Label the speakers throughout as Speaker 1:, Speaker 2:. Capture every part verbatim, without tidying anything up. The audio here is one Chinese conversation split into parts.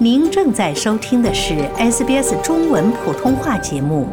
Speaker 1: 您正在收听的是 S B S 中文普通话节目。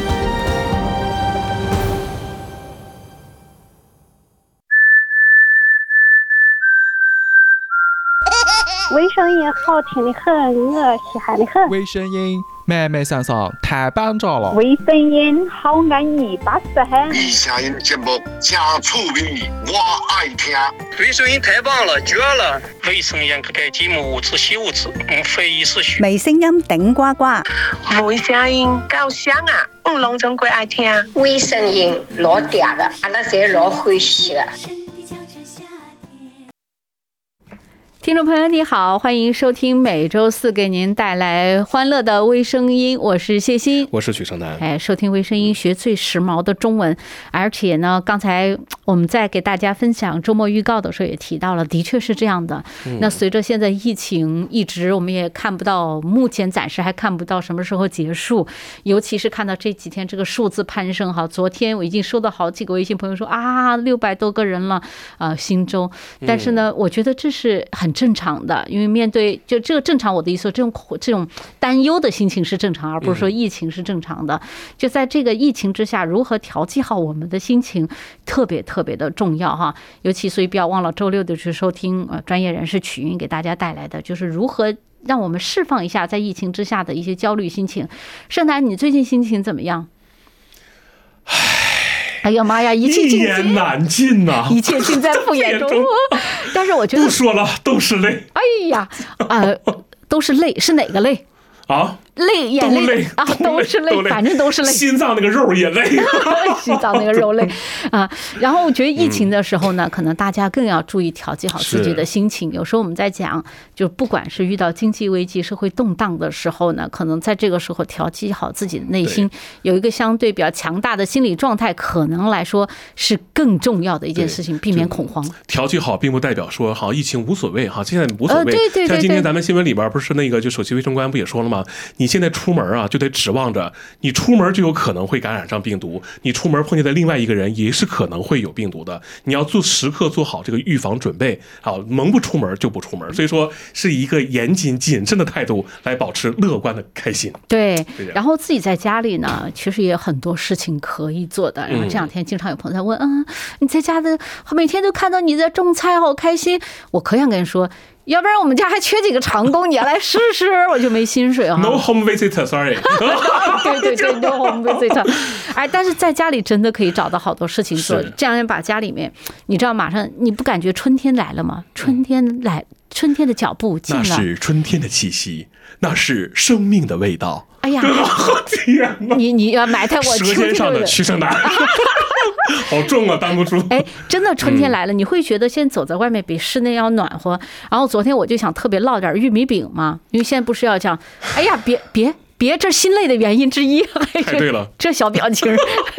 Speaker 2: 微声音好听的很，我稀罕的很。
Speaker 3: 微声音妹妹桑桑太棒着了。
Speaker 2: 微声音好安逸巴适很。
Speaker 4: 微声音节目真趣味，我爱听。
Speaker 5: 微声音太棒了，绝了！微声音这个节目无此喜无此，嗯，非一时许。
Speaker 1: 微声音顶呱呱。
Speaker 6: 微声音够响啊，嗯，拢总归爱听。
Speaker 7: 微声音老嗲的，俺那些老欢喜的。
Speaker 8: 听众朋友你好，欢迎收听每周四给您带来欢乐的微声音，我是谢欣，
Speaker 9: 我是许胜男。
Speaker 8: 哎，收听微声音学最时髦的中文。而且呢，刚才我们在给大家分享周末预告的时候也提到了，的确是这样的。那随着现在疫情一直我们也看不到，目前暂时还看不到什么时候结束，尤其是看到这几天这个数字攀升哈，昨天我已经收到好几个微信朋友说啊，六百多个人了啊、呃，新州。但是呢，我觉得这是很正常的，因为面对就这个正常，我的意思说这种这种担忧的心情是正常，而不是说疫情是正常的。就在这个疫情之下，如何调剂好我们的心情，特别特别的重要哈。尤其所以不要忘了周六的去收听呃专业人士曲韵给大家带来的，就是如何让我们释放一下在疫情之下的一些焦虑心情。盛楠，你最近心情怎么样？哎呀妈呀，一切
Speaker 9: 一言难尽呐、啊，
Speaker 8: 一切尽在不言中。但是我觉得
Speaker 9: 不说了，都是泪。
Speaker 8: 哎呀，呃，都是泪，是哪个泪
Speaker 9: 啊？
Speaker 8: 泪，眼泪啊，都是泪，反正都是泪。
Speaker 9: 心脏那个肉也累，
Speaker 8: 心脏那个肉累啊。然后我觉得疫情的时候呢，嗯、可能大家更要注意调剂好自己的心情。有时候我们在讲，就不管是遇到经济危机、社会动荡的时候呢，可能在这个时候调剂好自己的内心，有一个相对比较强大的心理状态，可能来说是更重要的一件事情，避免恐慌。
Speaker 9: 调剂好并不代表说好疫情无所谓哈，现在无所谓。呃、
Speaker 8: 对对对对，
Speaker 9: 像今天咱们新闻里边不是那个就首席卫生官不也说了吗？你现在出门啊，就得指望着你出门就有可能会感染上病毒，你出门碰见的另外一个人也是可能会有病毒的，你要做时刻做好这个预防准备啊，能不出门就不出门。所以说是一个严谨谨慎的态度来保持乐观的开心。
Speaker 8: 对，然后自己在家里呢，其实也有很多事情可以做的。然后这两天经常有朋友在问，嗯，你在家的每天都看到你在种菜，好开心。我可想跟你说。要不然我们家还缺几个长工，你要来试试，我就没薪水啊。
Speaker 9: No home visitor, sorry 。
Speaker 8: 对对对 ，No home visitor。哎，但是在家里真的可以找到好多事情做，这样把家里面，你知道，马上你不感觉春天来了吗？春天来，春天的脚步近了。
Speaker 9: 那是春天的气息，那是生命的味道。
Speaker 8: 哎呀，
Speaker 9: 天哪！
Speaker 8: 你你要埋汰我
Speaker 9: 舌尖上的屈胜男。好重啊，担不住。
Speaker 8: 哎，真的春天来了，你会觉得现在走在外面比室内要暖和。然后昨天我就想特别烙点玉米饼嘛，因为现在不是要讲，哎呀，别别别，这心累的原因之一。
Speaker 9: 太对了，
Speaker 8: 这小表情。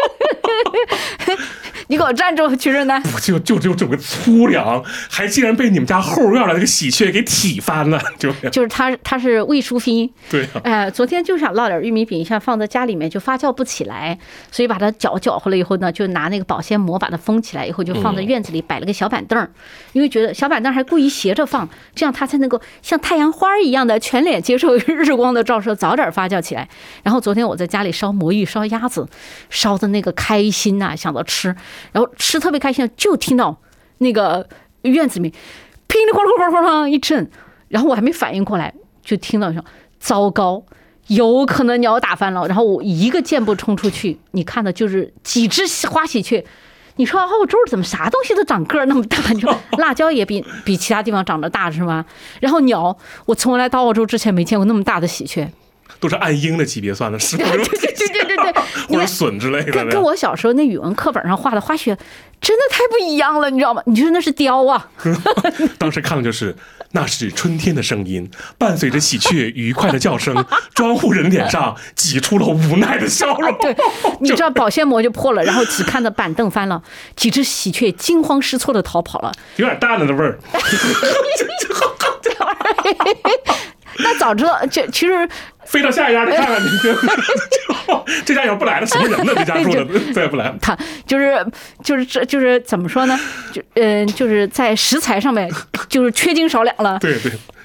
Speaker 8: 你给我站住，屈胜男！
Speaker 9: 就就就这么个粗粮，还竟然被你们家后院的那个喜鹊给踢翻了，就
Speaker 8: 就是他他是魏淑芬，
Speaker 9: 对、啊，
Speaker 8: 哎、呃，昨天就想烙点玉米饼，像放在家里面就发酵不起来，所以把它搅搅和了以后呢，就拿那个保鲜膜把它封起来，以后就放在院子里摆了个小板凳、嗯，因为觉得小板凳还故意斜着放，这样它才能够像太阳花一样的全脸接受日光的照射，早点发酵起来。然后昨天我在家里烧魔芋、烧鸭子，烧的那个开心呐、啊，想到吃。然后吃特别开心，就听到那个院子里面噼里哗啦哗啦哗啦一震，然后我还没反应过来，就听到说糟糕，有可能鸟打翻了。然后我一个箭步冲出去，你看的就是几只花喜鹊。你说澳洲怎么啥东西都长个那么大？你说辣椒也比比其他地方长得大是吗？然后鸟，我从来到澳洲之前没见过那么大的喜鹊。
Speaker 9: 都是按鹰的级别算的，是吧？
Speaker 8: 对对对对对对，
Speaker 9: 或者隼之类的。
Speaker 8: 跟跟我小时候那语文课本上画的花雪，真的太不一样了，你知道吗？你说那是雕啊！
Speaker 9: 当时看的就是，那是春天的声音，伴随着喜鹊愉快的叫声，庄户人脸上挤出了无奈的笑容。
Speaker 8: 对，你知道保鲜膜就破了，然后只看到板凳翻了，几只喜鹊惊慌失措的逃跑了，
Speaker 9: 有点淡了的味儿。
Speaker 8: 那早知道，这其实
Speaker 9: 飞到下一家去看看，你这家要不来了，什么人呢？这家住的再也不来了。
Speaker 8: 他就是就是这就是怎么说呢？就嗯、呃，就是在食材上面就是缺斤少两了。
Speaker 9: 对对。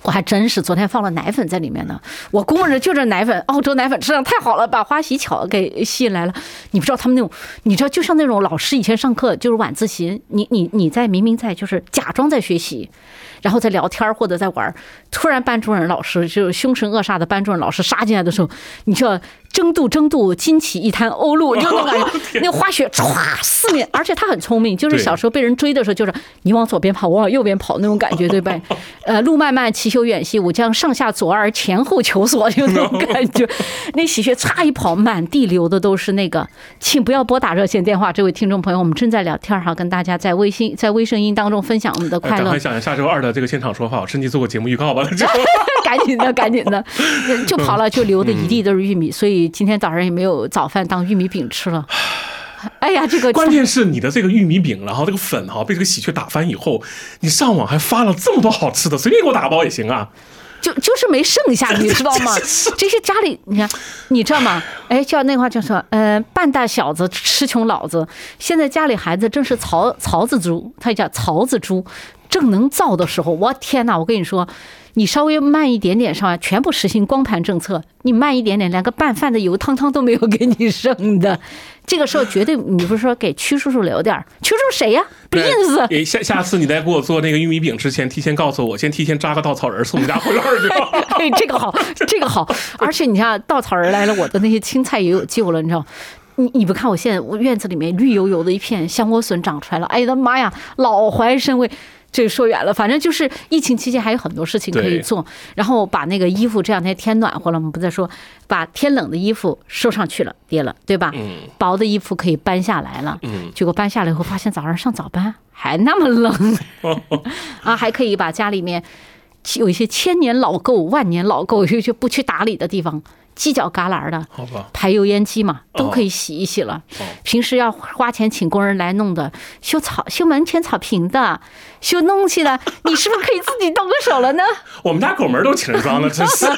Speaker 8: 我还真是昨天放了奶粉在里面呢。我估摸着就这奶粉，澳洲奶粉质量太好了，把花喜巧给吸引来了。你不知道他们那种，你知道就像那种老师以前上课就是晚自习，你你你在明明在就是假装在学习，然后在聊天或者在玩，突然班主任老师就是凶神恶煞的班主任老师杀进来的时候，你就要争渡争渡，惊起一滩鸥鹭，就那种感觉，那个花雪唰四面，而且他很聪明，就是小时候被人追的时候，就是你往左边跑，我往右边跑那种感觉，对吧？呃，路漫漫其修远兮，我将上下左耳前后求索，就那种感觉。那喜鹊嚓一跑，满地流的都是那个，请不要拨打热线电话，这位听众朋友，我们正在聊天哈，跟大家在微信在微声音当中分享我们的快乐。
Speaker 9: 赶快想下周二的这个现场说法，我趁机做个节目预告吧。
Speaker 8: 赶紧的，赶紧的，就跑了，就流的一地都是玉米，所以今天早上也没有早饭当玉米饼吃了。哎呀，这个
Speaker 9: 关键是你的这个玉米饼，然后这个粉哈被这个喜鹊打翻以后，你上网还发了这么多好吃的，随便给我打包也行啊。
Speaker 8: 就就是没剩下，你知道吗？这些家里，你看，你知道吗？哎，叫那话叫说，呃，半大小子吃穷老子。现在家里孩子正是槽槽子猪，他叫槽子猪，正能造的时候，我天哪！我跟你说，你稍微慢一点点上，全部实行光盘政策，你慢一点点，连个拌饭的油汤汤都没有给你剩的。这个时候绝对，你不是说给曲叔叔留点儿？曲叔叔谁呀？不认识。
Speaker 9: 下下次你在给我做那个玉米饼之前，提前告诉我，先提前扎个稻草人送我们家回院去。
Speaker 8: 哎，这个好，这个好。而且你看，稻草人来了，我的那些青菜也有救了，你知道。你你不看我现在我院子里面绿油油的一片香莴笋长出来了，哎呀的妈呀，老怀神威。这说远了，反正就是疫情期间还有很多事情可以做，然后把那个衣服这两天天暖和了，我们不再说把天冷的衣服收上去了，跌了，对吧？嗯，薄的衣服可以搬下来了，嗯，结果搬下来以后发现早上上早班还那么冷，啊，还可以把家里面有一些千年老垢、万年老垢就就不去打理的地方。犄角旮旯的，排油烟机嘛，都可以洗一洗了。平时要花钱请工人来弄的，修草、修门前草坪的，修东西的，你是不是可以自己动个手了呢？
Speaker 9: 我们家狗门都请人装了，真是。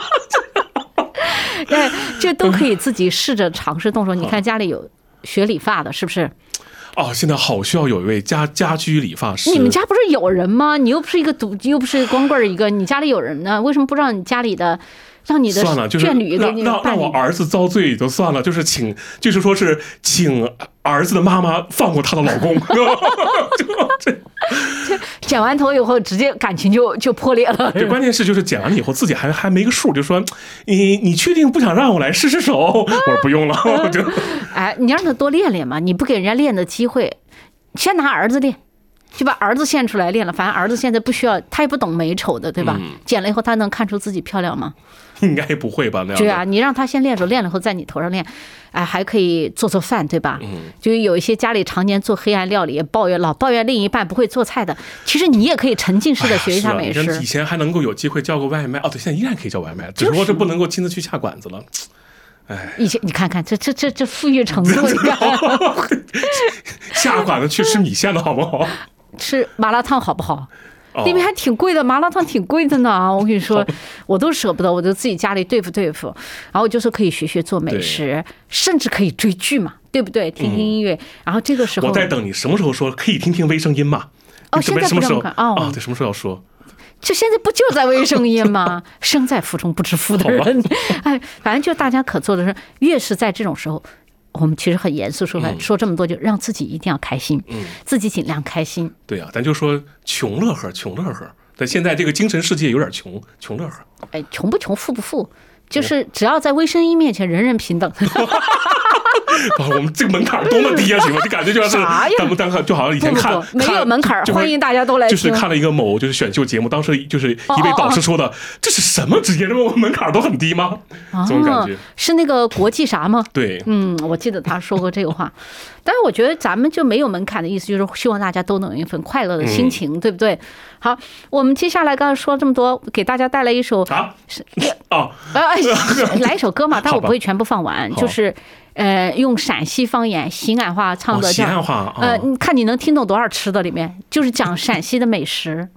Speaker 8: 对，这都可以自己试着尝试动手。你看家里有学理发的，是不是？
Speaker 9: 哦，现在好需要有一位家家居理发师。
Speaker 8: 你们家不是有人吗？你又不是一个独，又不是光棍一个，你家里有人呢？为什么不让你家里的？让你的眷侣给你
Speaker 9: 让让我儿子遭罪也就算了，就是请，就是说是请儿子的妈妈放过她的老公。
Speaker 8: 这剪完头以后，直接感情就就破裂了。
Speaker 9: 对，关键是就是剪完了以后，自己还还没个数，就说你你确定不想让我来试试手？我说不用了，我就
Speaker 8: 哎，你让他多练练嘛，你不给人家练的机会，先拿儿子练。就把儿子献出来练了，反正儿子现在不需要，他也不懂美丑的，对吧？嗯、剪了以后，他能看出自己漂亮吗？
Speaker 9: 应该不会吧？那样
Speaker 8: 对啊，你让他先练着，练了以后在你头上练，哎，还可以做做饭，对吧？嗯，就有一些家里常年做黑暗料理，抱怨老抱怨另一半不会做菜的，其实你也可以沉浸式的学一下美食。
Speaker 9: 哎啊、以前还能够有机会叫个外卖，哦，对，现在依然可以叫外卖，只不过是不能够亲自去下馆子了。哎，
Speaker 8: 以前你看看这这这这富裕程度，你看
Speaker 9: 下馆子去吃米线的好不好？
Speaker 8: 吃麻辣烫好不好？那边还挺贵的，麻辣烫挺贵的呢。我跟你说，我都舍不得，我就自己家里对付对付。然后就说可以学学做美食，甚至可以追剧嘛，对不对？听听音乐。嗯、然后这个时候，
Speaker 9: 我在等你什么时候说可以听听微声音嘛？
Speaker 8: 哦，现在不让看哦。
Speaker 9: 哦，对，什么时候要说？
Speaker 8: 这现在不就在微声音吗？身在福中不知福的人，哎，反正就大家可做的是，越是在这种时候。我们其实很严肃说，说这么多，就让自己一定要开心，嗯，自己尽量开心。
Speaker 9: 对啊，咱就说穷乐呵，穷乐呵。但现在这个精神世界有点穷，穷乐呵。
Speaker 8: 哎，穷不穷，富不富，就是只要在微声音面前，人人平等。
Speaker 9: 我们这个门槛多么低啊！行吗？就感觉就是咱们当就好像以前看
Speaker 8: 不不不没有门槛，欢迎大家都来。
Speaker 9: 就是看了一个某就是选秀节目，当时就是一位导师说的，哦哦哦这是什么职业？这门槛都很低吗？这种感觉、哦、
Speaker 8: 是那个国际啥吗？
Speaker 9: 对，
Speaker 8: 嗯，我记得他说过这个话。但是我觉得咱们就没有门槛的意思，就是希望大家都能有一份快乐的心情，嗯、对不对？好，我们接下来刚才说这么多，给大家带来一首
Speaker 9: 啊哦，
Speaker 8: 哎，来一首歌嘛，但我不会全部放完，就是呃，用陕西方言西安话唱的，
Speaker 9: 叫、哦、西安话，哦、
Speaker 8: 呃，你看你能听懂多少吃的，里面就是讲陕西的美食。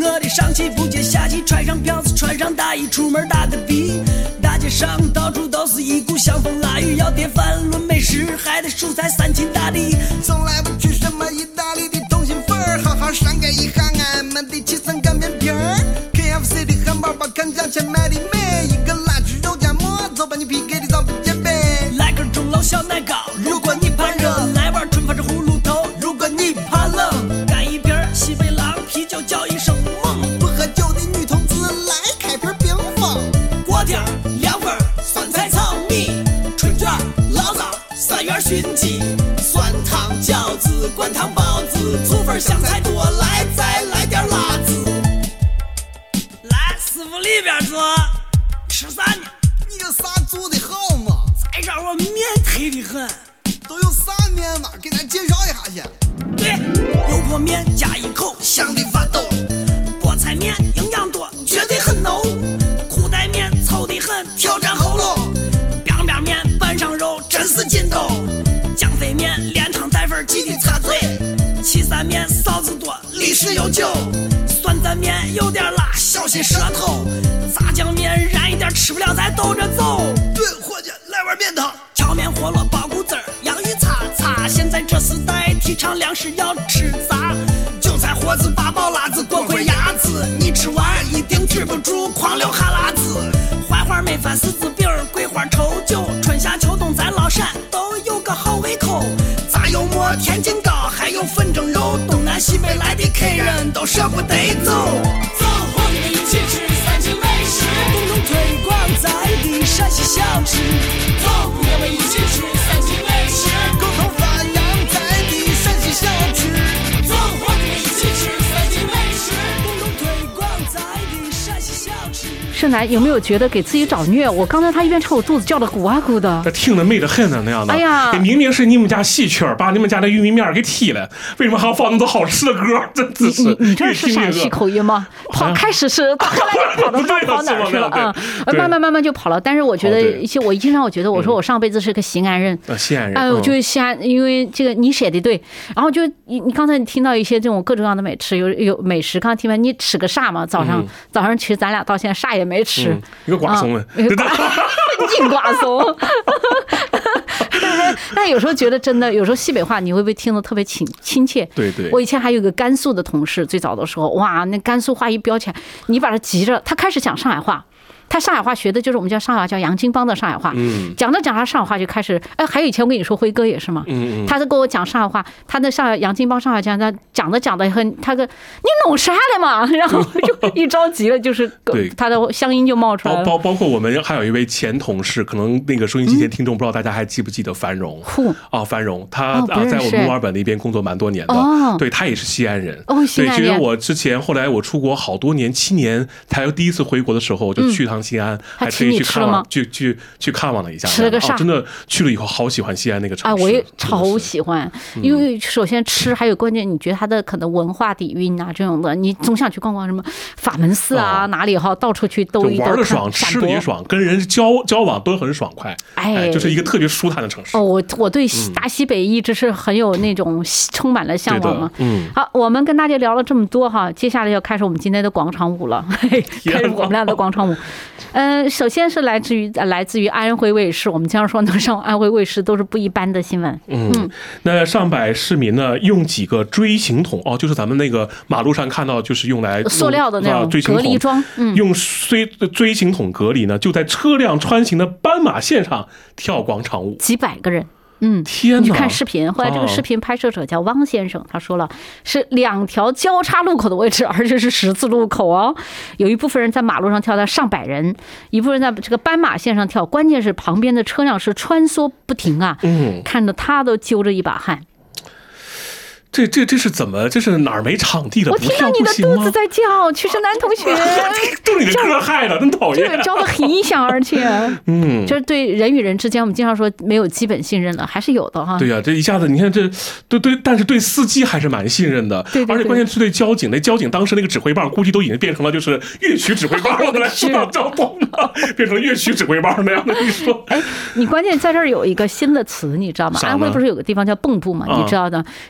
Speaker 10: 色的上气不接下气，穿上票子穿上大衣，出门打个的。大街上到处都是一股香风腊雨，要点饭论美食还得蔬菜三秦大地。
Speaker 11: 从来不吃什么意大利的通心粉儿，好好上盖一行俺们的七层干面皮儿。K F C 的汉堡包看价钱卖的美，一个辣猪肉夹馍，走把你 P K 的早不减肥。
Speaker 10: 来根钟楼小奶糕，如果你怕热，来碗春发这葫芦头，如果你怕冷，干一瓶西北狼啤酒叫一声猛。
Speaker 11: 不喝酒的女同志来开瓶冰峰，
Speaker 10: 锅贴凉粉酸菜炒米，春卷醪糟三元熏鸡，酸汤饺子灌汤包子，醋粉香菜多来再来点辣子。来师傅里边坐，吃啥呢？
Speaker 11: 你有啥做的好吗？
Speaker 10: 再让我面忒的很。
Speaker 11: 都有啥面嘛？给咱介绍一下去。
Speaker 10: 对，油泼面加一口香的发抖，菠菜面营养多，绝对很浓，裤带面糙的很，挑战喉咙，边边面拌上肉真是劲斗，酱飞面连汤带粉记得擦嘴，岐山面臊子多，历史悠久，酸蘸面有点辣，小心舌头，炸酱面燃一点吃不了再兜着走。
Speaker 11: 对，伙计来碗面汤，
Speaker 10: 荞面饸饹包谷子儿，洋芋擦擦，现在这时代提倡粮食要吃杂，韭菜盒子八宝辣子锅盔鸭子，你吃完一定止不住狂流哈喇子。槐花焖饭柿子饼桂花稠酒，春夏秋冬咱老陕都有个好胃口，炸油馍天津糕还有粉蒸肉，东南西北来的客人都舍不得走。走，我们一起吃三秦美食，共同推广在地陕西小吃。走，我们一起吃三秦美食，
Speaker 11: 共同发扬在地陕西小吃。
Speaker 10: 走，我们一起吃三秦美食，共同推广在地陕西小吃。
Speaker 8: 盛楠有没有觉得给自己找虐？我刚才他一边唱，我肚子叫得咕啊咕的。
Speaker 9: 这听着美得很呢，那样的。
Speaker 8: 哎呀，
Speaker 9: 明明是你们家喜鹊把你们家的玉米面给踢了，为什么还要放那么多好吃的歌？真的是。
Speaker 8: 你你这是陕西口音吗？跑开始是，后来跑到不知道跑哪儿去了啊？慢慢慢慢就跑了。但是我觉得一些，我一经常我觉得，我说我上辈子是个西安人。
Speaker 9: 啊，西安人。
Speaker 8: 哎，我就西安，因为这个你写的对。然后就你你刚才你听到一些这种各种各样的美食，有有美食，刚才听完你吃个啥嘛？早上早上其实咱俩到现在啥也没吃。
Speaker 9: 一个瓜松了，
Speaker 8: 硬瓜松。但是，但有时候觉得真的，有时候西北话你会不会听得特别亲亲切？
Speaker 9: 对对。
Speaker 8: 我以前还有个甘肃的同事，最早的时候，哇，那甘肃话一标起来，你把他急着，他开始讲上海话。他上海话学的就是我们叫上海话，叫杨金邦的上海话。嗯，讲着讲着上海话就开始，哎，还有以前我跟你说辉哥也是嘛，嗯嗯，他在跟我讲上海话，他的上海杨金邦上海讲，他讲着讲着很，他个你弄啥了嘛？然后就一着急了，就是他的乡音就冒出来了。
Speaker 9: 包包括我们还有一位前同事，可能那个收音机前听众不知道大家还记不记得樊荣？
Speaker 8: 嗯、
Speaker 9: 啊，樊荣，他啊在我们墨尔本那边工作蛮多年的，
Speaker 8: 哦、
Speaker 9: 对他也是西安人。
Speaker 8: 哦，西安人。
Speaker 9: 对，其实我之前后来我出国好多年，七年才第一次回国的时候，我就去趟西安，嗯、还。可以去看望，去去去看望了一下。
Speaker 8: 吃了个啥？
Speaker 9: 哦、真的去了以后，好喜欢西安那个城市。
Speaker 8: 啊，我也超喜欢，因为首先吃，还有关键，你觉得它的可能文化底蕴啊这种的，你总想去逛逛什么法门寺啊，哦、哪里哈，到处去兜一兜。
Speaker 9: 玩的爽，吃的也爽，跟人交交往都很爽快。哎，就是一个特别舒坦的城市。
Speaker 8: 哦，我我对大西北一直是很有那种充满了向往嘛。
Speaker 9: 嗯。
Speaker 8: 好，我们跟大家聊了这么多哈，接下来要开始我们今天的广场舞了，开始我们俩的广场舞。嗯、呃，首先是来自于来自于安徽卫视，我们经常说能上安徽卫视都是不一般的新闻。
Speaker 9: 嗯，嗯那上百市民呢，用几个锥形桶哦，就是咱们那个马路上看到，就是用来
Speaker 8: 塑料的那种隔离装，
Speaker 9: 嗯，用锥锥形桶隔离呢，就在车辆穿行的斑马线上跳广场舞，
Speaker 8: 几百个人。嗯，
Speaker 9: 天哪！
Speaker 8: 你去看视频，后来这个视频拍摄者叫汪先生，他说了是两条交叉路口的位置，而且是十字路口哦。有一部分人在马路上跳，到上百人；一部分人在这个斑马线上跳，关键是旁边的车辆是穿梭不停啊，嗯，看着他都揪着一把汗。
Speaker 9: 这这这是怎么？这是哪儿没场地了？
Speaker 8: 我听到你的肚子在叫，曲生南同学，
Speaker 9: 都是你的歌害的，真讨厌。
Speaker 8: 对，叫的很响，而且，嗯，就是对人与人之间，我们经常说没有基本信任了，还是有的哈。
Speaker 9: 对呀、啊，这一下子你看这，对对，但是对司机还是蛮信任的，
Speaker 8: 对对对，
Speaker 9: 而且关键是对交警，那交警当时那个指挥棒，估计都已经变成了就是乐曲指挥棒了，来疏导交通了，变成了乐曲指挥棒那样的。你说，
Speaker 8: 哎，你关键在这儿有一个新的词，你知道吗？安徽不是有个地方叫蚌埠吗？你知道的，现在网络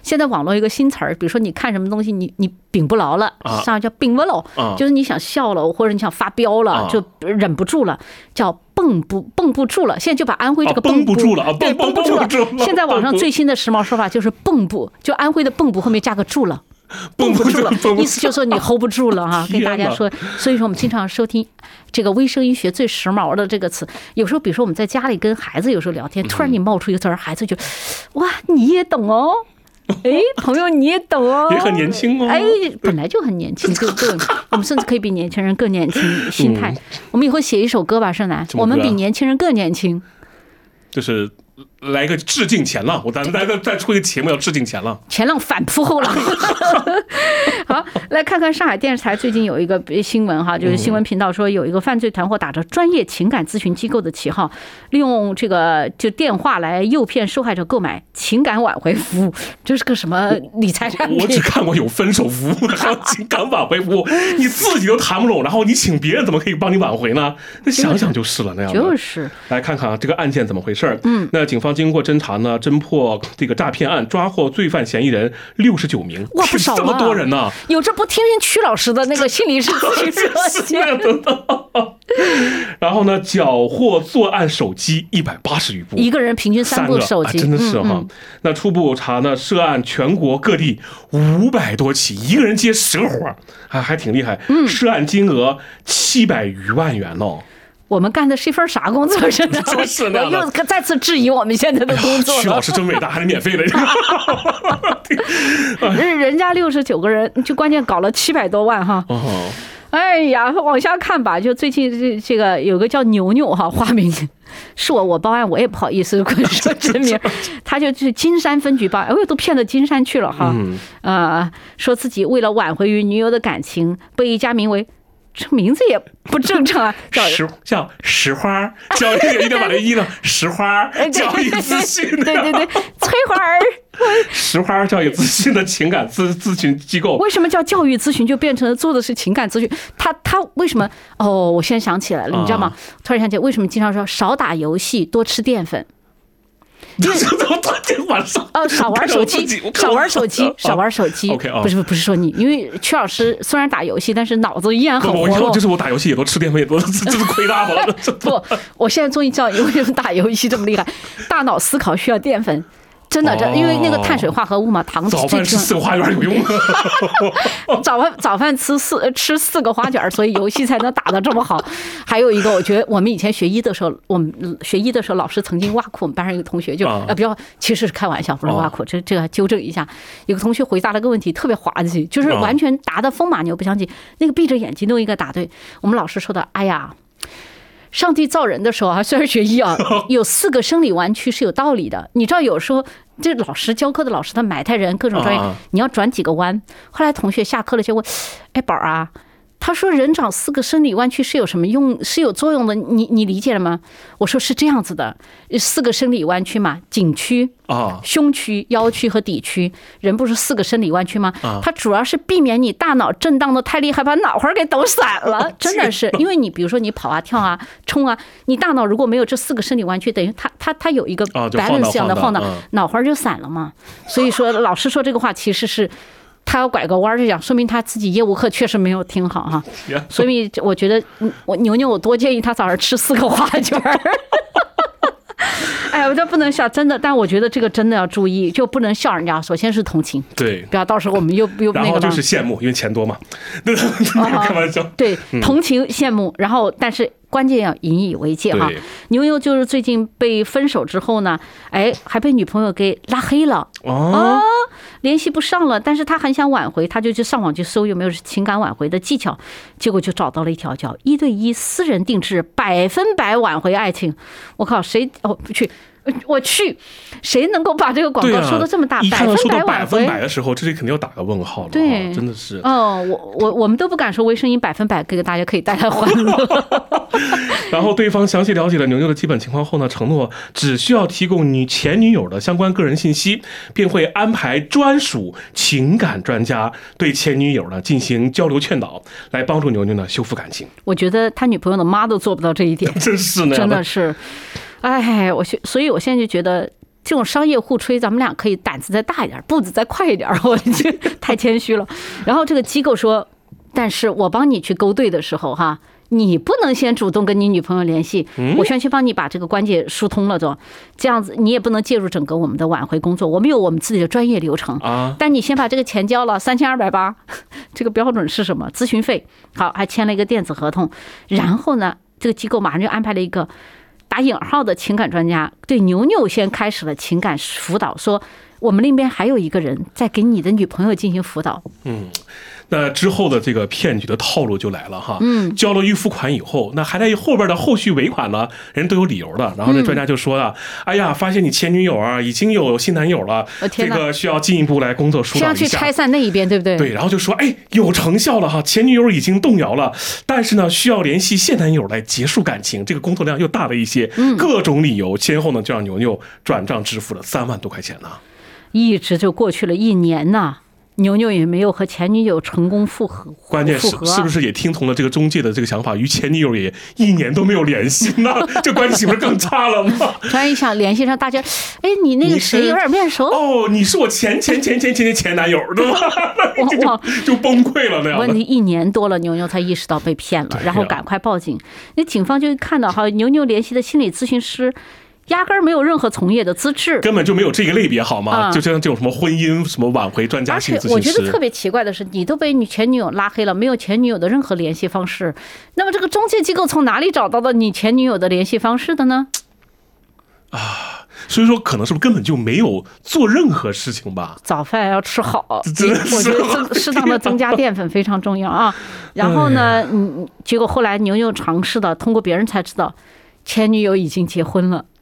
Speaker 8: 络一个新词儿，比如说你看什么东西，你你屏不牢了，上面叫屏不牢，就是你想笑了或者你想发飙了，就忍不住了，叫绷不绷不住了。现在就把安徽这个
Speaker 9: 绷不住了，
Speaker 8: 对，绷不住了。现在网上最新的时髦说法就是绷不，就安徽的绷不后面加个住了。绷不住了，意思就是说你 hold 不住了哈，跟大家说。所以说我们经常收听这个微声医学最时髦的这个词。有时候，比如说我们在家里跟孩子有时候聊天，突然你冒出一个词儿，孩子就哇，你也懂哦。哎，朋友你也懂哦，
Speaker 9: 也很年轻哦。
Speaker 8: 哎，本来就很年轻，就更我们甚至可以比年轻人更年轻心态。我们以后写一首歌吧，盛楠，我们比年轻人更年轻。
Speaker 9: 就是来个致敬前浪，我咱来个再出一个节目要致敬前浪，
Speaker 8: 前浪反扑后浪。好，来看看上海电视台最近有一个新闻哈，就是新闻频道说有一个犯罪团伙打着专业情感咨询机构的旗号，利用这个就电话来诱骗受害者购买情感挽回服务，这是个什么理财产品？
Speaker 9: 我只看过有分手服务的，还有情感挽回服务，你自己都谈不拢，然后你请别人怎么可以帮你挽回呢？那想想就是了，那样的。
Speaker 8: 就是。
Speaker 9: 来看看啊，这个案件怎么回事？嗯，那警方经过侦查呢，侦破这个诈骗案，抓获罪犯嫌疑人六十九名，
Speaker 8: 哇，不少啊，
Speaker 9: 这么多人呢！
Speaker 8: 有这不天天曲老师的那个心理师咨询热线
Speaker 9: 的。然后呢，缴获作案手机一百八十余部，
Speaker 8: 一个人平均三部手机，
Speaker 9: 啊、真的是哈、嗯嗯。那初步查呢，涉案全国各地五百多起，一个人接十个活，还还挺厉害。嗯，涉案金额七百余万元哦。
Speaker 8: 我们干的是一份啥工作？真的，
Speaker 9: 我
Speaker 8: 又再次质疑我们现在的工作了。
Speaker 9: 曲老师真伟大，还是免费的。
Speaker 8: 人人家六十九个人，就关键搞了七百多万哈。哦。哎呀，往下看吧。就最近这这个有个叫牛牛哈，花名是我我报案，我也不好意思说真名。他就去金山分局报案，哎呦，都骗到金山去了哈。嗯。呃，说自己为了挽回与女友的感情，被一家名为。这名字也不正常啊，
Speaker 9: 叫石叫石花教育，一定把这一呢石花教育咨询，
Speaker 8: 对对对，翠花儿，
Speaker 9: 石花教育咨询的情感咨咨询机构。
Speaker 8: 为什么叫教育咨询就变成了做的是情感咨询？他他为什么？哦，我现在想起来了，你知道吗？突然想起来，为什么经常说少打游戏，多吃淀粉？
Speaker 9: 因为晚上
Speaker 8: 哦，少玩手机，少玩手机，少玩手机。不是不是说你，因为曲老师虽然打游戏，但是脑子依然很活络。
Speaker 9: 就是我打游戏也多吃淀粉，也多，这是亏大了。
Speaker 8: 不，我现在终于知道你为什么打游戏这么厉害，大脑思考需要淀粉。真的，这因为那个碳水化合物嘛，糖。
Speaker 9: 早饭吃四个花卷有用。
Speaker 8: 早饭早饭吃四吃四个花卷，所以游戏才能打得这么好。还有一个，我觉得我们以前学医的时候，我们学医的时候，老师曾经挖苦我们班上一个同学，就呃不要，其实是开玩笑，不是挖苦，这这个纠正一下。有个同学回答了个问题，特别滑稽，就是完全答得风马牛不相及，那个闭着眼睛都应该答对。我们老师说的，哎呀。上帝造人的时候啊，虽然学医啊，有四个生理弯曲是有道理的。你知道有时候这老师教课的老师他埋汰人各种专业，你要转几个弯。后来同学下课了就问：“哎，宝啊，他说人长四个生理弯曲是有什么用？是有作用的？你你理解了吗？”我说是这样子的，四个生理弯曲嘛，颈区啊、胸区、腰区和骶区，人不是四个生理弯曲吗？它主要是避免你大脑震荡的太厉害，把脑花给抖散了。真的是，因为你比如说你跑啊、跳啊、冲啊，你大脑如果没有这四个生理弯曲，等于它它它有一个 balance 一样的晃荡，脑花就散了嘛。所以说老师说这个话其实是。他要拐个弯就讲，说明他自己业务课确实没有听好哈。所以我觉得，我牛牛我多建议他早上吃四个花卷儿。哎，我这不能笑，真的。但我觉得这个真的要注意，就不能笑人家。首先是同情，
Speaker 9: 对，
Speaker 8: 不要到时候我们又又那个。
Speaker 9: 然后就是羡慕，因为钱多嘛。开玩笑。
Speaker 8: 对，同情羡慕，然后但是。关键要引以为戒哈。牛牛就是最近被分手之后呢，哎，还被女朋友给拉黑了哦，联系不上了。但是他很想挽回，他就去上网去搜有没有情感挽回的技巧，结果就找到了一条叫一对一私人定制，百分百挽回爱情。我靠，谁哦不去？我去，谁能够把这个广告说的这么大？
Speaker 9: 一看到说到百分百的时候，这里肯定要打个问号了。
Speaker 8: 对，
Speaker 9: 真的是。
Speaker 8: 哦，我我我们都不敢说微声音百分百给大家可以带来欢乐。
Speaker 9: 然后对方详细了解了牛牛的基本情况后呢，承诺只需要提供你前女友的相关个人信息，便会安排专属情感专家对前女友呢进行交流劝导，来帮助牛牛呢修复感情。
Speaker 8: 我觉得他女朋友的妈都做不到这一点，
Speaker 9: 真是呢，
Speaker 8: 真的是。哎，我所以，我现在就觉得这种商业互吹，咱们俩可以胆子再大一点，步子再快一点，我就太谦虚了。然后这个机构说，但是我帮你去勾兑的时候哈，你不能先主动跟你女朋友联系，我先去帮你把这个关系疏通了的，这样子你也不能介入整个我们的挽回工作，我们有我们自己的专业流程啊。但你先把这个钱交了三千二百八，这个标准是什么？咨询费。好，还签了一个电子合同，然后呢，这个机构马上就安排了一个打引号的情感专家，对牛牛先开始了情感辅导，说我们那边还有一个人在给你的女朋友进行辅导。
Speaker 9: 嗯。那之后的这个骗局的套路就来了哈，嗯，交了预付款以后，那还在后边的后续尾款呢，人都有理由的。然后那专家就说了，哎呀，发现你前女友啊已经有新男友了，这个需要进一步来工作疏导一下，
Speaker 8: 需要去拆散那一边，对不对？
Speaker 9: 对，然后就说，哎，有成效了哈，前女友已经动摇了，但是呢，需要联系现男友来结束感情，这个工作量又大了一些，嗯，各种理由，先后呢就让牛牛转账支付了三万多块钱呢，
Speaker 8: 一直就过去了一年呐。牛牛也没有和前女友成功复合，
Speaker 9: 关键是是不是也听从了这个中介的这个想法，与前女友也一年都没有联系呢？这关系不是更差了吗？
Speaker 8: 突然一想联系上大家，哎，你那个谁有点面熟
Speaker 9: 哦，你是我前前前前前前男友对吧？就就崩溃了那样。
Speaker 8: 问题一年多了，牛牛才意识到被骗了，然后赶快报警。那警方就看到哈，牛牛联系的心理咨询师压根儿没有任何从业的资质，
Speaker 9: 根本就没有这个类别，好吗？嗯、就像这种什么婚姻、什么挽回专家性咨询师。
Speaker 8: 而且我觉得特别奇怪的是，你都被你前女友拉黑了，没有前女友的任何联系方式，那么这个中介机构从哪里找到的你前女友的联系方式的呢？
Speaker 9: 啊，所以说可能是不是根本就没有做任何事情吧？
Speaker 8: 早饭要吃好，我觉得增适当的增加淀粉非常重要啊。然后呢，嗯，结果后来牛牛尝试的，通过别人才知道，前女友已经结婚了。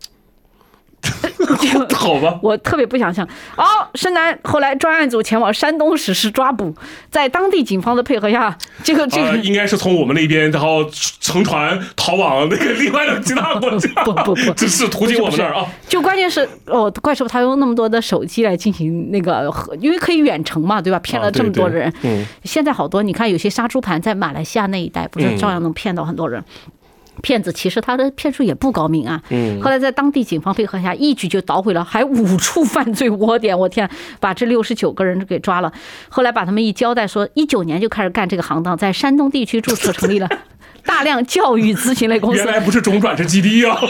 Speaker 9: 好吧，
Speaker 8: 我特别不想象。哦，申南后来专案组前往山东实施抓捕，在当地警方的配合下，这个这个、
Speaker 9: 呃、应该是从我们那边，然后乘船逃往那个另外的其他国家。
Speaker 8: 不不不，
Speaker 9: 只是途经我们那儿啊。
Speaker 8: 就关键是哦，怪师傅他用那么多的手机来进行那个，因为可以远程嘛，对吧？骗了这么多人，啊、对对嗯，现在好多你看有些杀猪盘在马来西亚那一带，不是照样能骗到很多人。嗯，骗子其实他的骗术也不高明啊，嗯，后来在当地警方配合下，一举就捣毁了还五处犯罪窝点，我天，把这六十九个人给抓了。后来把他们一交代说，一九年就开始干这个行当，在山东地区注册成立了大量教育咨询类公司。
Speaker 9: 原来不是中转是基地啊！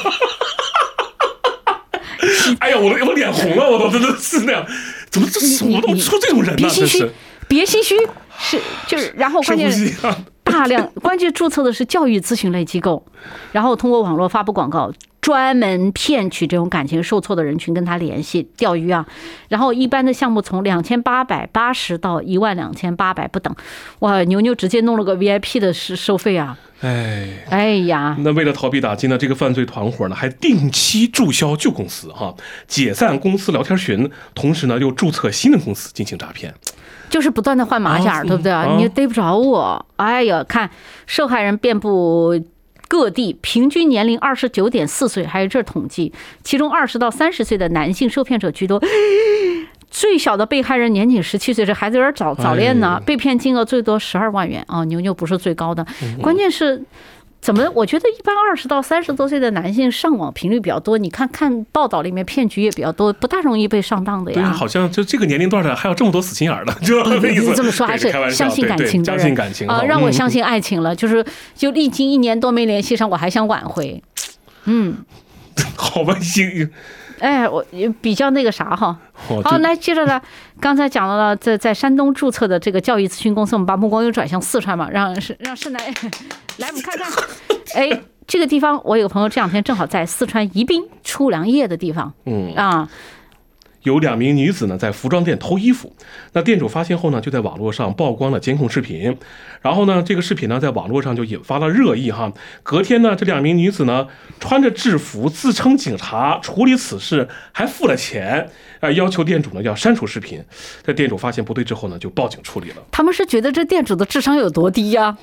Speaker 9: 哎呀，我我脸红了，我都真的是那样，怎么这什么都出这种人呢？
Speaker 8: 别心虚，别心虚，是就是，然后关键是。大量关键注册的是教育咨询类机构，然后通过网络发布广告，专门骗取这种感情受挫的人群跟他联系钓鱼啊。然后一般的项目从两千八百八十到一万两千八百不等。哇，牛牛直接弄了个 V I P 的收费啊！
Speaker 9: 哎
Speaker 8: 哎呀，
Speaker 9: 那为了逃避打击呢，这个犯罪团伙呢还定期注销旧公司哈，解散公司聊天群，同时呢又注册新的公司进行诈骗。
Speaker 8: 就是不断的换马甲，对不对啊？你逮不着我。哎呀，看受害人遍布各地，平均年龄二十九点四岁，还有这统计，其中二十到三十岁的男性受骗者居多。最小的被害人年仅十七岁，这孩子有点早早恋呢。被骗金额最多十二万元啊，牛牛不是最高的，关键是。怎么？我觉得一般二十到三十多岁的男性上网频率比较多，你看看报道里面骗局也比较多，不大容易被上当的呀。
Speaker 9: 对，好像就这个年龄段的还有这么多死心眼的，就那意思。
Speaker 8: 这么说还是相信感情的人，
Speaker 9: 相信感情
Speaker 8: 啊，让我相信爱情了。就是就历经一年多没联系上，我还想挽回。嗯，
Speaker 9: 好吧，行。
Speaker 8: 哎，我比较那个啥哈。好，来接着呢，刚才讲到了在在山东注册的这个教育咨询公司，我们把目光又转向四川嘛，让让盛来来我们看看。哎，这个地方我有个朋友这两天正好在四川宜宾出粮业的地方，嗯啊。
Speaker 9: 有两名女子呢在服装店偷衣服，那店主发现后呢，就在网络上曝光了监控视频，然后呢，这个视频呢在网络上就引发了热议哈。隔天呢，这两名女子呢穿着制服自称警察处理此事，还付了钱，呃，要求店主呢要删除视频。在店主发现不对之后呢，就报警处理了。
Speaker 8: 他们是觉得这店主的智商有多低呀、啊？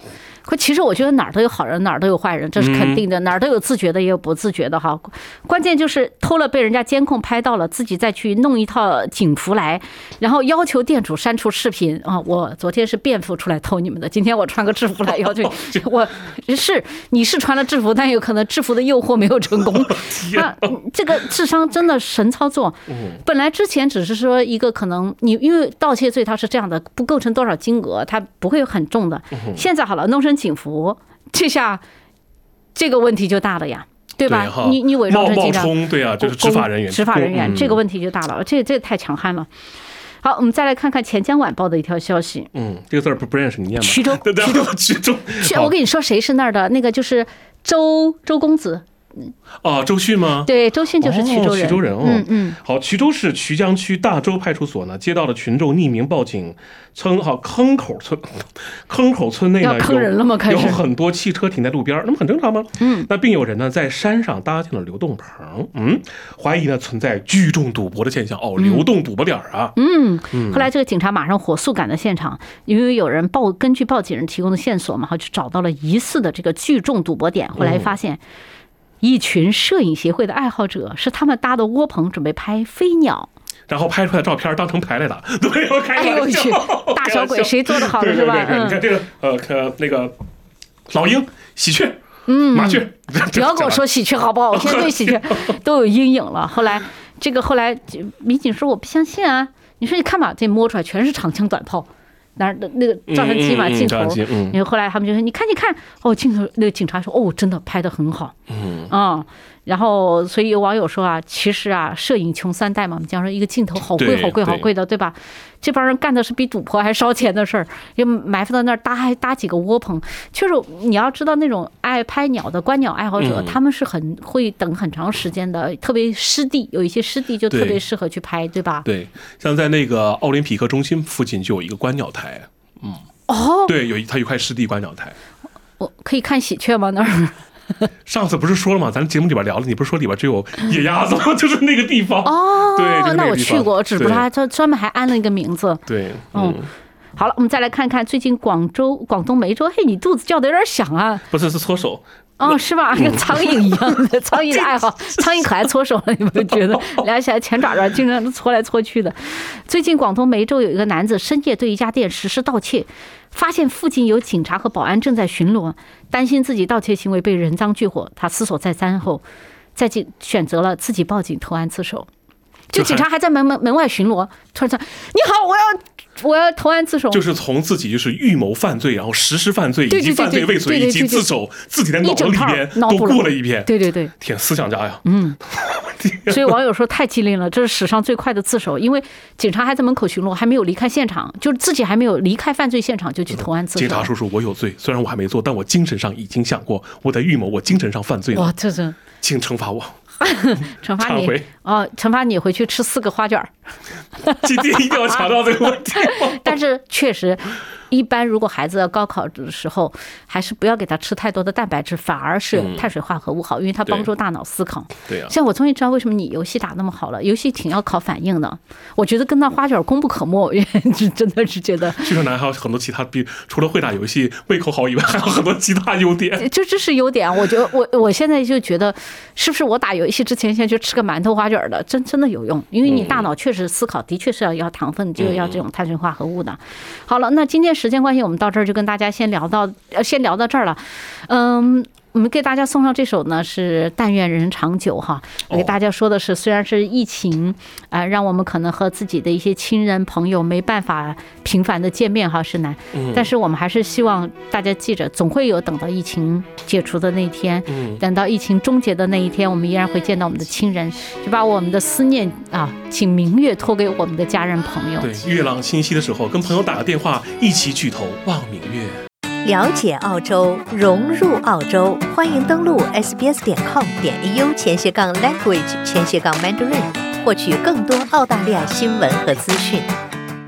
Speaker 8: 可其实我觉得哪儿都有好人，哪儿都有坏人，这是肯定的。哪儿都有自觉的，也有不自觉的哈。关键就是偷了被人家监控拍到了，自己再去弄一套警服来，然后要求店主删除视频啊！我昨天是便服出来偷你们的，今天我穿个制服来要求我，是你是穿了制服，但有可能制服的诱惑没有成功啊！这个智商真的神操作。本来之前只是说一个可能你因为盗窃罪它是这样的，不构成多少金额，它不会很重的。现在好了，弄成警服，这下这个问题就大了呀，对吧？对你你伪装成警察，
Speaker 9: 对啊，就是执法人员，
Speaker 8: 执法人员、嗯、这个问题就大了，这这太强悍了。好，我们再来看看钱江晚报的一条消息。
Speaker 9: 嗯，这个字不不认识，你念吧。
Speaker 8: 衢州，
Speaker 9: 衢州，衢州。
Speaker 8: 我跟你说，谁是那儿的？那个就是周周公子。
Speaker 9: 哦，周迅吗？
Speaker 8: 对，周迅就是衢州人。
Speaker 9: 衢州人哦，
Speaker 8: 嗯嗯。
Speaker 9: 好，衢州市衢江区大洲派出所呢，接到了群众匿名报警，称好坑口村，坑口村内呢
Speaker 8: 要坑人了吗？开始
Speaker 9: 有很多汽车停在路边，那么很正常吗？
Speaker 8: 嗯。
Speaker 9: 那并有人呢在山上搭建了流动棚，嗯，怀疑呢存在聚众赌博的现象。哦，流动赌博点啊。
Speaker 8: 嗯。嗯。后来这个警察马上火速赶到现场，因为有人报根据报警人提供的线索嘛，就找到了疑似的这个聚众赌博点。后来发现。嗯，一群摄影协会的爱好者是他们搭的窝棚，准备拍飞鸟，
Speaker 9: 然后拍出来的照片当成牌来的。对，我开玩笑，
Speaker 8: 哎、大小鬼谁做的好的是吧？
Speaker 9: 对对对对，你看这个呃，那个老鹰、喜鹊、嗯、麻雀，
Speaker 8: 不要跟我说喜鹊好不好？我现在对喜鹊都有阴影了。后来这个后来民警说我不相信啊，你说你看吧，这摸出来全是长枪短炮。那那个照相机嘛，镜头，然后后来他们就说：“你看，你看，哦，镜头。”那个警察说：“哦，真的拍得很好。”嗯啊，然后所以有网友说啊，其实啊，摄影穷三代嘛，我们讲说一个镜头好贵，好贵，好贵的，对吧？这帮人干的是比赌博还烧钱的事儿，就埋伏到那儿搭还搭几个窝棚。就是你要知道，那种爱拍鸟的观鸟爱好者，他们是很会等很长时间的，特别湿地，有一些湿地就特别适合去拍，对吧？
Speaker 9: 对，像在那个奥林匹克中心附近就有一个观鸟台，嗯，
Speaker 8: 哦，
Speaker 9: 对，有一它有一块湿地观鸟台，
Speaker 8: 我可以看喜鹊吗？那儿？
Speaker 9: 上次不是说了吗？咱节目里边聊了，你不是说里边只有野鸭子吗？就是那个地方
Speaker 8: 哦。
Speaker 9: 对，就是、
Speaker 8: 那我去过，只不过他专专门还安了一个名字。
Speaker 9: 对，嗯。嗯，
Speaker 8: 好了，我们再来看看最近广州、广东梅州，嘿，你肚子叫的有点响啊。
Speaker 9: 不是，是搓手。
Speaker 8: 哦，是吧？跟苍蝇一样的，苍蝇的爱好，苍蝇可爱搓手了，你们觉得？俩起来前爪爪经常搓来搓去的。最近广东梅州有一个男子深夜对一家店实施盗窃，发现附近有警察和保安正在巡逻，担心自己盗窃行为被人赃俱获，他思索再三后，再进选择了自己报警投案自首。就警察还在门门门外巡逻，突然说：“你好，我要。”我要投案自首，
Speaker 9: 就是从自己就是预谋犯罪，然后实施犯罪，以及犯罪未遂，以及自首，自己在脑子里边都过了一遍。
Speaker 8: 对对对，
Speaker 9: 天，思想家呀！
Speaker 8: 嗯，所以网友说太机灵了，这是史上最快的自首，因为警察还在门口巡逻，还没有离开现场，就是自己还没有离开犯罪现场就去投案自首。
Speaker 9: 警察叔叔，我有罪，虽然我还没做，但我精神上已经想过，我在预谋，我精神上犯罪了。
Speaker 8: 哇，这是，
Speaker 9: 请惩罚我。
Speaker 8: 惩罚你哦，惩罚你回去吃四个花卷。
Speaker 9: 今天一定要强调这个问题。
Speaker 8: 但是确实，一般如果孩子要高考的时候，还是不要给他吃太多的蛋白质，反而是碳水化合物好，因为它帮助大脑思考。
Speaker 9: 对啊。
Speaker 8: 像我终于知道为什么你游戏打那么好了，游戏挺要考反应的。我觉得跟那花卷功不可没，真的是觉得。
Speaker 9: 这个男还有很多其他，比除了会打游戏、胃口好以外，还有很多其他优点。
Speaker 8: 这这是优点，我觉得我我现在就觉得，是不是我打游戏之前先去吃个馒头花卷的，真真的有用，因为你大脑确实思考，的确是要要糖分，就要这种碳水化合物的。好了，那今天时间关系，我们到这儿就跟大家先聊到，呃，先聊到这儿了。嗯，我们给大家送上这首呢是《但愿人长久》哈，给大家说的是，虽然是疫情啊、呃，让我们可能和自己的一些亲人朋友没办法频繁的见面哈，是难，但是我们还是希望大家记着，总会有等到疫情解除的那一天，等到疫情终结的那一天，我们依然会见到我们的亲人，就把我们的思念啊，请明月托给我们的家人朋友。
Speaker 9: 对，月朗清晰的时候，跟朋友打个电话，一起举头望明月。
Speaker 1: 了解澳洲，融入澳洲，欢迎登录 s b s 点 com 点 a u 前斜杠 language 前斜杠 mandarin，获取更多澳大利亚新闻和资讯。